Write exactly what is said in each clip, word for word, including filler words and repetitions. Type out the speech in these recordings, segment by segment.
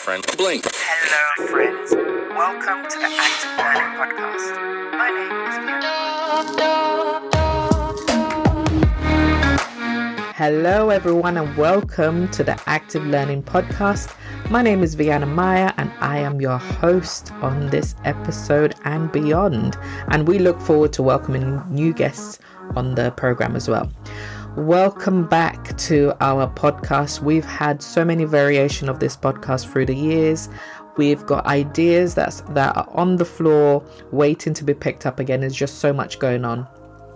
friend. Blink. Hello, friends. Welcome to the Active Learning Podcast. My name is Vienna. Hello, everyone, and welcome to the Active Learning Podcast. My name is Vienna Maya, and I am your host on this episode and beyond. And we look forward to welcoming new guests on the program as well. Welcome back to our podcast. We've had so many variations of this podcast through the years. We've got ideas that's, that are on the floor waiting to be picked up again. There's just so much going on.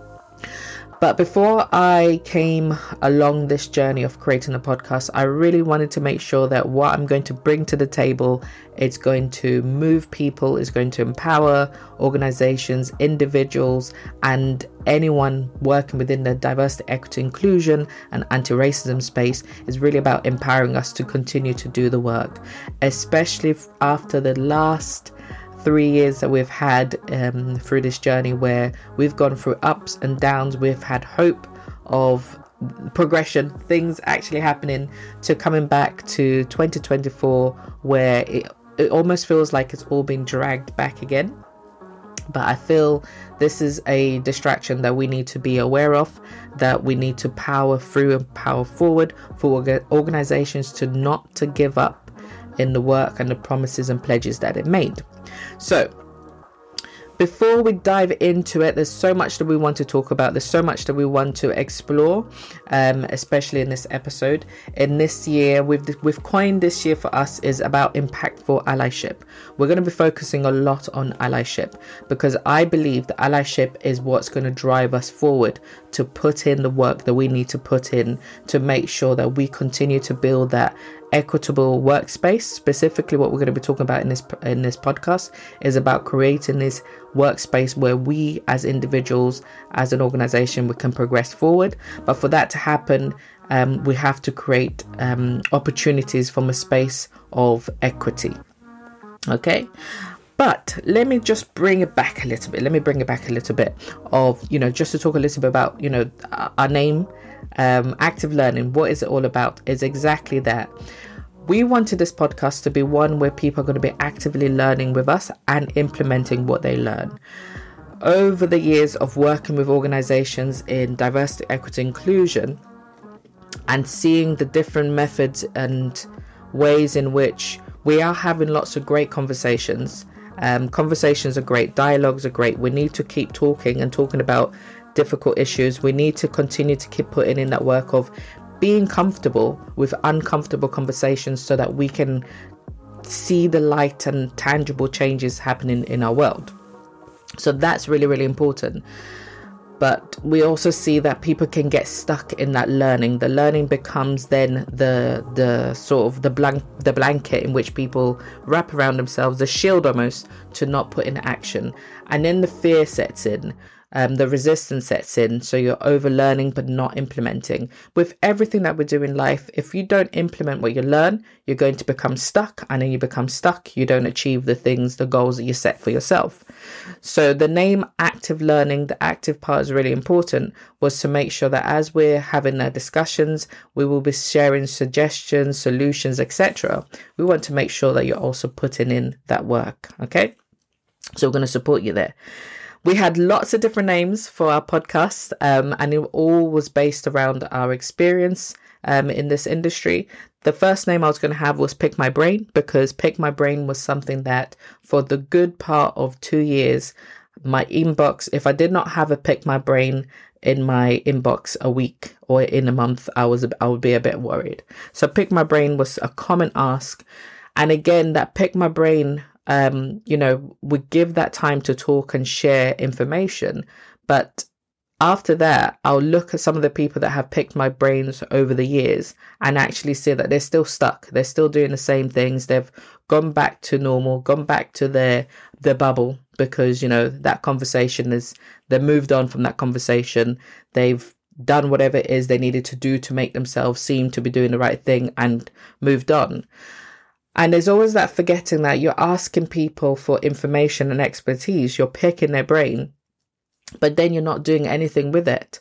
But before I came along this journey of creating a podcast, I really wanted to make sure that what I'm going to bring to the table is going to move people, is going to empower organizations, individuals, and anyone working within the diversity, equity, inclusion, and anti-racism space. Is really about empowering us to continue to do the work, especially after the last three years that we've had um, through this journey, where we've gone through ups and downs. We've had hope of progression, things actually happening, to coming back to twenty twenty-four, where it, it almost feels like it's all been dragged back again. But I feel this is a distraction that we need to be aware of, that we need to power through and power forward for organizations to not to give up in the work and the promises and pledges that it made. So before we dive into it, there's so much that we want to talk about. There's so much that we want to explore, um, especially in this episode. In this year, we've we've coined this year for us is about impactful allyship. We're going to be focusing a lot on allyship, because I believe that allyship is what's going to drive us forward to put in the work that we need to put in to make sure that we continue to build that equitable workspace. Specifically, what we're going to be talking about in this in this podcast is about creating this workspace where we as individuals, as an organization, we can progress forward. But for that to happen, um, we have to create um, opportunities from a space of equity. Okay. But let me just bring it back a little bit. Let me bring it back a little bit of, you know, just to talk a little bit about, you know, our name, um, Active Learning. What is it all about? Is exactly that. We wanted this podcast to be one where people are going to be actively learning with us and implementing what they learn. Over the years of working with organizations in diversity, equity, inclusion, and seeing the different methods and ways in which we are having lots of great conversations. Um, conversations are great, dialogues are great. We need to keep talking and talking about difficult issues. We need to continue to keep putting in that work of being comfortable with uncomfortable conversations so that we can see the light and tangible changes happening in our world. So that's really, really important. But we also see that people can get stuck in that learning. The learning becomes then the the sort of the blank the blanket in which people wrap around themselves, the shield almost, to not put in action. And then the fear sets in. Um, the resistance sets in, so you're over learning but not implementing. With everything that we do in life, if you don't implement what you learn, you're going to become stuck, and then you become stuck, you don't achieve the things, the goals that you set for yourself. So the name Active Learning, the active part is really important, was to make sure that as we're having our discussions, we will be sharing suggestions, solutions, et cetera. We want to make sure that you're also putting in that work. Okay, so we're going to support you there. We had lots of different names for our podcast, um, and it all was based around our experience um, in this industry. The first name I was going to have was Pick My Brain, because Pick My Brain was something that for the good part of two years, my inbox, if I did not have a Pick My Brain in my inbox a week or in a month, I was I would be a bit worried. So Pick My Brain was a common ask. And again, that Pick My Brain, Um, you know, we give that time to talk and share information. But after that, I'll look at some of the people that have picked my brains over the years and actually see that they're still stuck. They're still doing the same things. They've gone back to normal, gone back to their, their bubble, because, you know, that conversation is, they've moved on from that conversation. They've done whatever it is they needed to do to make themselves seem to be doing the right thing and moved on. And there's always that forgetting that you're asking people for information and expertise. You're picking their brain, but then you're not doing anything with it.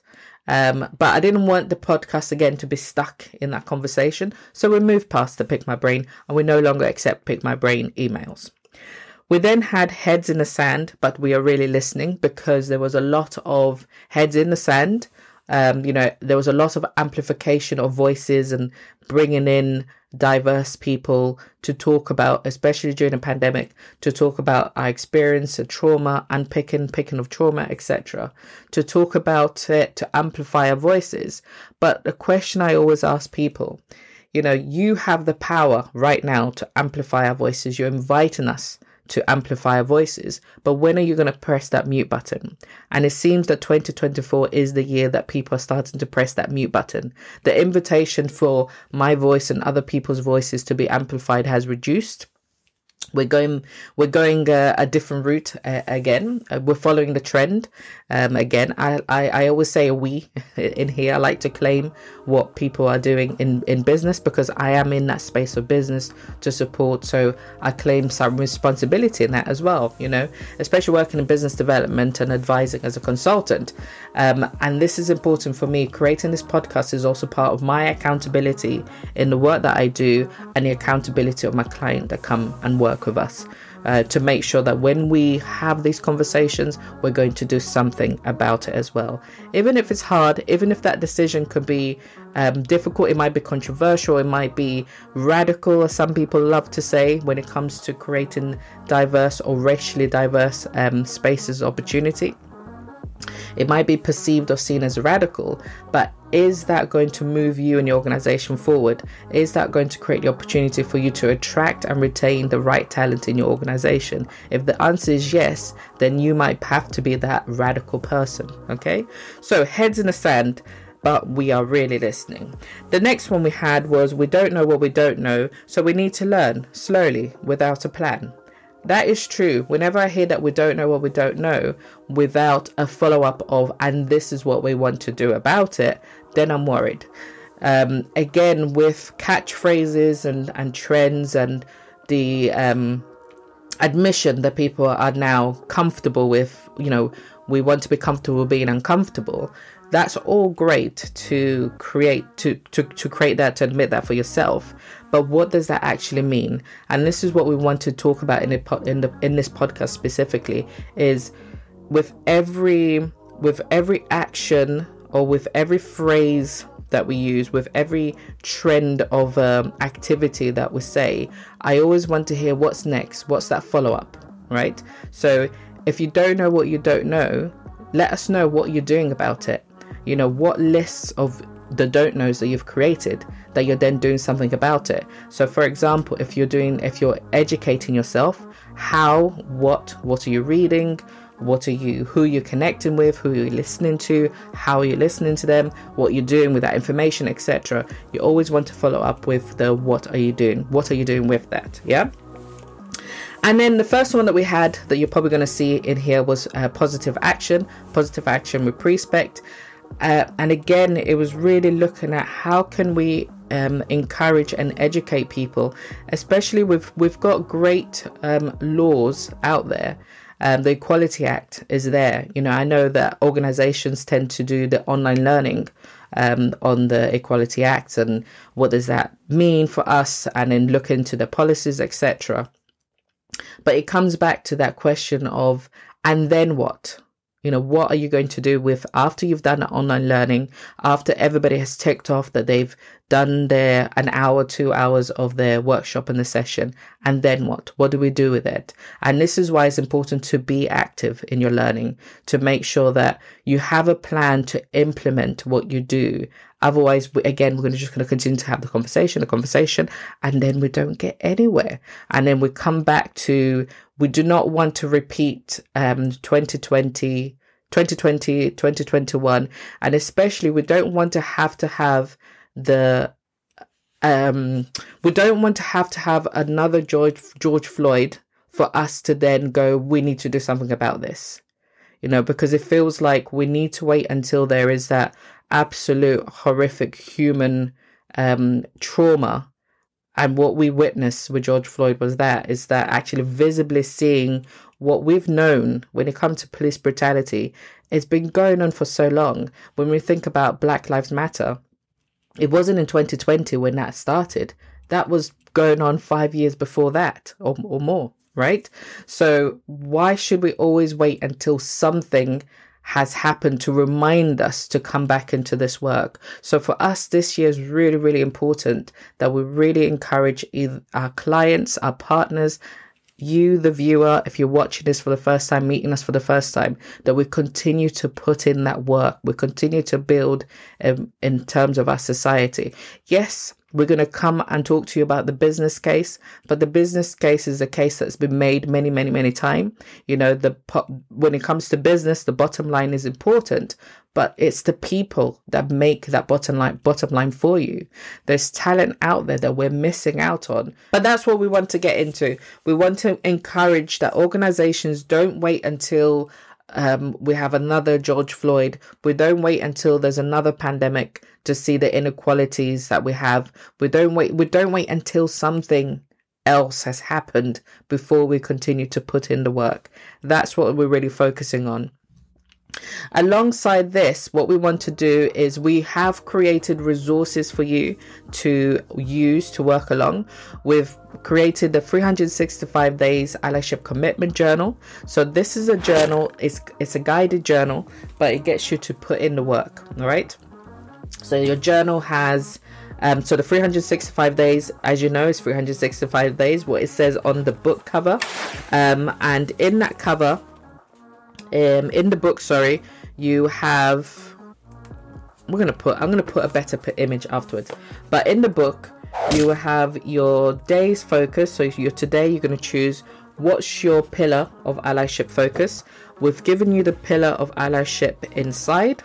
Um, but I didn't want the podcast again to be stuck in that conversation. So we moved past the Pick My Brain and we no longer accept Pick My Brain emails. We then had heads in the sand, but we are really listening because there was a lot of heads in the sand. Um, you know, there was a lot of amplification of voices and bringing in diverse people to talk about, especially during the pandemic, to talk about our experience and trauma, unpicking, picking of trauma, et cetera, to talk about it, to amplify our voices. But the question I always ask people, you know, you have the power right now to amplify our voices. You're inviting us to amplify our voices, but when are you going to press that mute button? And it seems that twenty twenty-four is the year that people are starting to press that mute button. The invitation for my voice and other people's voices to be amplified has reduced. We're going, we're going uh, a different route uh, again. Uh, we're following the trend. Um, again, I, I, I always say we in here. I like to claim what people are doing in, in business because I am in that space of business to support. So I claim some responsibility in that as well, you know, especially working in business development and advising as a consultant. Um, and this is important for me. Creating this podcast is also part of my accountability in the work that I do and the accountability of my client that come and work with us. Uh, to make sure that when we have these conversations, we're going to do something about it as well. Even if it's hard, even if that decision could be um, difficult, it might be controversial, it might be radical, as some people love to say, when it comes to creating diverse or racially diverse um, spaces of opportunity. It might be perceived or seen as radical, but is that going to move you and your organization forward? Is that going to create the opportunity for you to attract and retain the right talent in your organization? If the answer is yes, then you might have to be that radical person. Okay, so heads in the sand, but we are really listening. The next one we had was we don't know what we don't know, so we need to learn slowly without a plan. That is true. Whenever I hear that we don't know what we don't know without a follow-up of, and this is what we want to do about it, then I'm worried. Um, again, with catchphrases and, and trends and the um, admission that people are now comfortable with, you know, we want to be comfortable being uncomfortable. That's all great to create, to, to, to create that, to admit that for yourself. But what does that actually mean? And this is what we want to talk about in the, in the in this podcast specifically, is with every with every action or with every phrase that we use, with every trend of um, activity that we say, I always want to hear what's next, what's that follow-up, right? So if you don't know what you don't know, let us know what you're doing about it. You know, what lists of the don't knows that you've created that you're then doing something about it. So for example, if you're doing, if you're educating yourself, how, what, what are you reading? What are you, who you're connecting with, who you're listening to, how are you listening to them, what you're doing with that information, et cetera. You always want to follow up with the what are you doing? What are you doing with that? Yeah. And then the first one that we had that you're probably going to see in here was uh, positive action, positive action with Prespect. Uh, and again, it was really looking at how can we um, encourage and educate people, especially with, we've got great um, laws out there. Um, the Equality Act is there. You know, I know that organizations tend to do the online learning um, on the Equality Act and what does that mean for us, and then look into the policies, et cetera. But it comes back to that question of, and then what? You know, what are you going to do with after you've done online learning, after everybody has ticked off that they've done their an hour, two hours of their workshop and the session, and then what? What do we do with it? And this is why it's important to be active in your learning, to make sure that you have a plan to implement what you do. Otherwise, we, again, we're just going to continue to have the conversation, the conversation, and then we don't get anywhere. And then we come back to, we do not want to repeat um, twenty twenty, twenty twenty, twenty twenty-one. And especially, we don't want to have to have the, um, we don't want to have to have another George, George Floyd for us to then go, we need to do something about this. You know, because it feels like we need to wait until there is that absolute horrific human um, trauma. And what we witnessed with George Floyd was that, is that actually visibly seeing what we've known when it comes to police brutality, it's been going on for so long. When we think about Black Lives Matter, it wasn't in twenty twenty when that started. That was going on five years before that, or, or more, right? So why should we always wait until something has happened to remind us to come back into this work? So for us, this year is really, really important that we really encourage either our clients, our partners, you, the viewer, if you're watching this for the first time, meeting us for the first time, that we continue to put in that work. We continue to build um, in terms of our society. Yes, we're going to come and talk to you about the business case, but the business case is a case that's been made many, many, many times. You know, the when it comes to business, the bottom line is important, but it's the people that make that bottom line bottom line for you. There's talent out there that we're missing out on, but that's what we want to get into. We want to encourage that organizations don't wait until Um, we have another George Floyd. We don't wait until there's another pandemic to see the inequalities that we have. We don't wait. We don't wait until something else has happened before we continue to put in the work. That's what we're really focusing on. Alongside this, what we want to do is we have created resources for you to use to work along. We've created the three hundred sixty-five days allyship commitment journal. So this is a journal, it's, it's a guided journal, but it gets you to put in the work. All right. So your journal has, um, so the three hundred sixty-five days, as you know, is three hundred sixty-five days, what it says on the book cover. Um, and in that cover, Um, in the book, sorry, you have, we're going to put, I'm going to put a better image afterwards, but in the book, you have your day's focus. So if you're today, you're going to choose what's your pillar of allyship focus. We've given you the pillar of allyship inside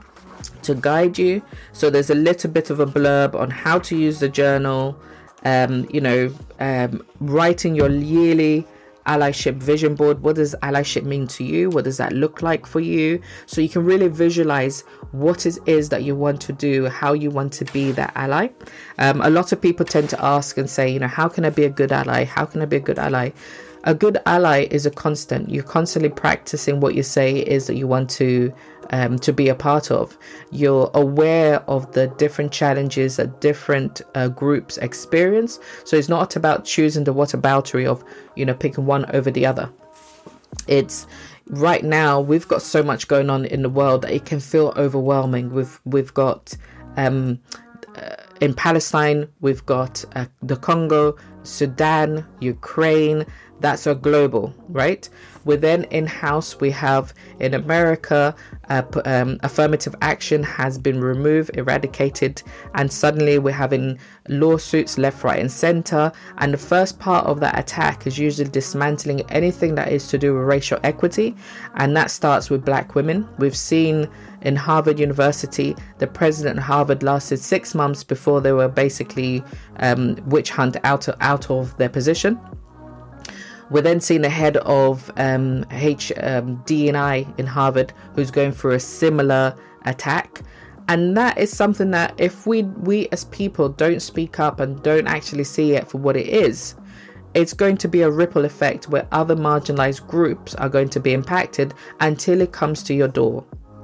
to guide you. So there's a little bit of a blurb on how to use the journal, um, you know, um, writing your yearly allyship vision board. What does allyship mean to you? What does that look like for you? So you can really visualize what it is that you want to do, how you want to be that ally. Um, a lot of people tend to ask and say, you know, how can I be a good ally? How can I be a good ally? A good ally is a constant. You're constantly practicing what you say is that you want to um, to be a part of. You're aware of the different challenges that different uh, groups experience. So it's not about choosing the whataboutery of, you know, picking one over the other. It's right now we've got so much going on in the world that it can feel overwhelming. We've we've got um, uh, in Palestine, we've got uh, the Congo, Sudan, Ukraine. That's a global, right? Within in-house, we have in America, uh, um, affirmative action has been removed, eradicated, and suddenly we're having lawsuits left, right, and center. And the first part of that attack is usually dismantling anything that is to do with racial equity, and that starts with Black women. We've seen in Harvard University, the president of Harvard lasted six months before they were basically um, witch hunt out of, out of their position. We're then seeing the head of um, H, um, D and I in Harvard, who's going through a similar attack. And that is something that if we, we as people don't speak up and don't actually see it for what it is, it's going to be a ripple effect where other marginalized groups are going to be impacted until it comes to your door.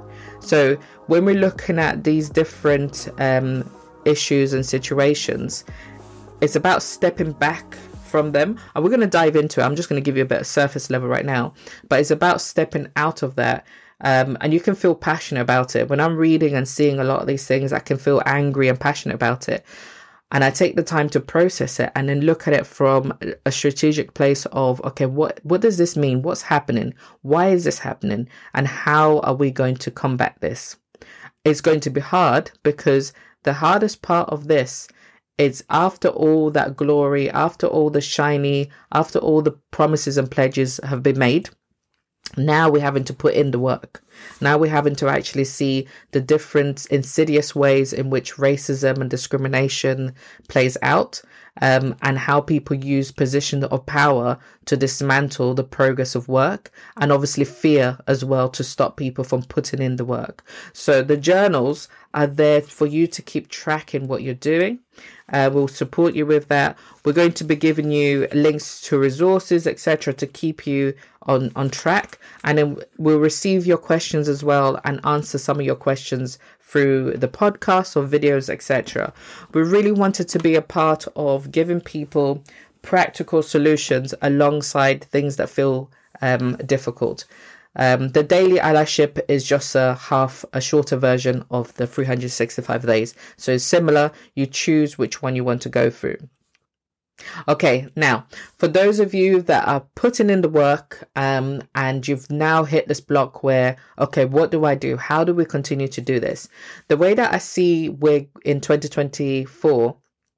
So when we're looking at these different um, issues and situations, it's about stepping back from them, and we're going to dive into it. I'm just going to give you a bit of surface level right now, but it's about stepping out of that, um, and you can feel passionate about it. When I'm reading and seeing a lot of these things, I can feel angry and passionate about it, and I take the time to process it and then look at it from a strategic place of, okay, what what does this mean? What's happening? Why is this happening? And how are we going to combat this? It's going to be hard, because the hardest part of this, it's after all that glory, after all the shiny, after all the promises and pledges have been made, now we're having to put in the work. Now we're having to actually see the different insidious ways in which racism and discrimination plays out, um, and how people use position of power to dismantle the progress of work, and obviously fear as well to stop people from putting in the work. So the journals are there for you to keep tracking what you're doing. Uh, we'll support you with that. We're going to be giving you links to resources, et cetera, to keep you on, on track. And then we'll receive your questions as well and answer some of your questions through the podcast or videos, et cetera. We really wanted to be a part of giving people practical solutions alongside things that feel um, difficult. Um, the daily allyship is just a half, a shorter version of the three hundred sixty-five days. So it's similar. You choose which one you want to go through. Okay, now, for those of you that are putting in the work um, and you've now hit this block where, okay, what do I do? How do we continue to do this? The way that I see we're in twenty twenty-four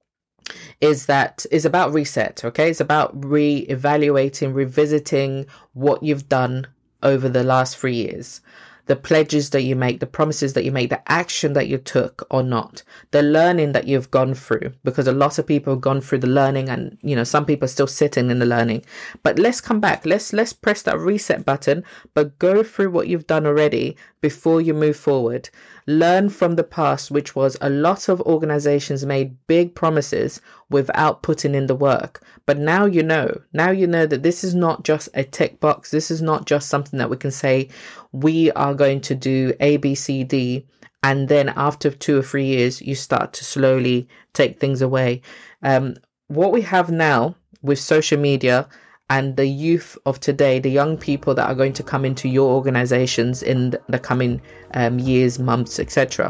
is that is about reset, okay? It's about re-evaluating, revisiting what you've done over the last three years, the pledges that you make, the promises that you make, the action that you took or not, the learning that you've gone through, because a lot of people have gone through the learning and, you know, some people are still sitting in the learning. But let's come back. Let's, let's press that reset button, but go through what you've done already before you move forward. Learn from the past, which was a lot of organizations made big promises without putting in the work. But now you know, now you know that this is not just a tick box. This is not just something that we can say, we are going to do A, B, C, D. And then after two or three years, you start to slowly take things away. Um, what we have now with social media and the youth of today, the young people that are going to come into your organizations in the coming um, years, months, et cetera.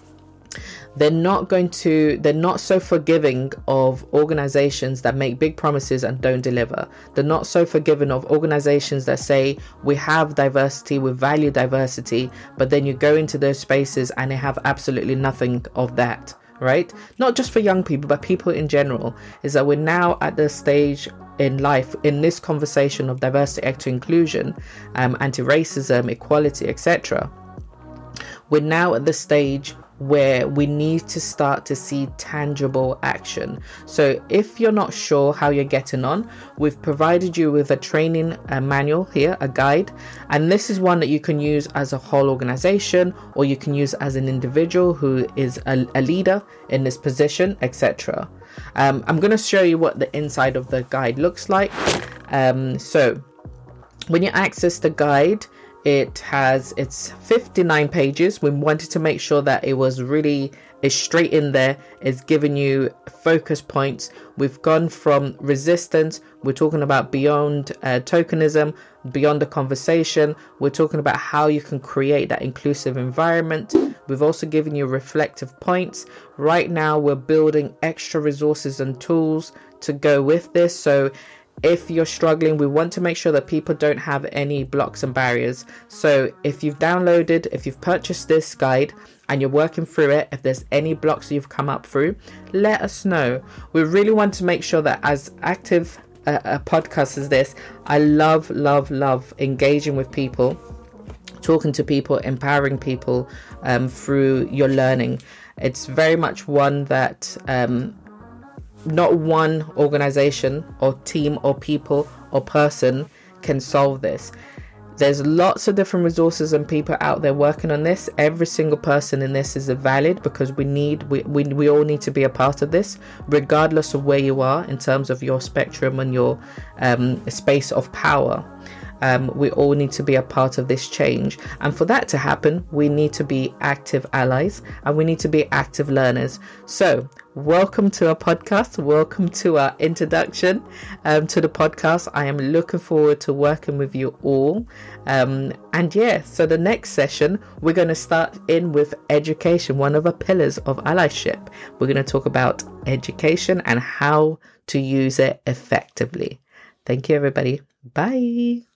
They're not going to, they're not so forgiving of organizations that make big promises and don't deliver. They're not so forgiving of organizations that say, we have diversity, we value diversity, but then you go into those spaces and they have absolutely nothing of that, right? Not just for young people, but people in general, is that we're now at the stage in life, in this conversation of diversity, equity, inclusion, um, anti-racism, equality, et cetera. We're now at the stage where we need to start to see tangible action. So if you're not sure how you're getting on, we've provided you with a training uh, manual here, a guide, and this is one that you can use as a whole organization, or you can use as an individual who is a, a leader in this position, et cetera. Um, I'm going to show you what the inside of the guide looks like. Um, so when you access the guide, it has, it's fifty-nine pages. We wanted to make sure that it was really, it's straight in there. It's giving you focus points. We've gone from resistance. We're talking about beyond uh, tokenism, beyond the conversation. We're talking about how you can create that inclusive environment. We've also given you reflective points. Right now, we're building extra resources and tools to go with this. So if you're struggling, we want to make sure that people don't have any blocks and barriers. So if you've downloaded, if you've purchased this guide and you're working through it, if there's any blocks you've come up through, let us know. We really want to make sure that as active uh, a podcast as this, I love, love, love engaging with people, talking to people, empowering people um, through your learning. It's very much one that um, not one organization or team or people or person can solve this. There's lots of different resources and people out there working on this. Every single person in this is valid, because we need we, we, we all need to be a part of this, regardless of where you are in terms of your spectrum and your um, space of power. Um, we all need to be a part of this change. And for that to happen, we need to be active allies and we need to be active learners. So welcome to our podcast. Welcome to our introduction um, to the podcast. I am looking forward to working with you all. Um, and yeah, so the next session, we're going to start in with education, one of the pillars of allyship. We're going to talk about education and how to use it effectively. Thank you, everybody. Bye.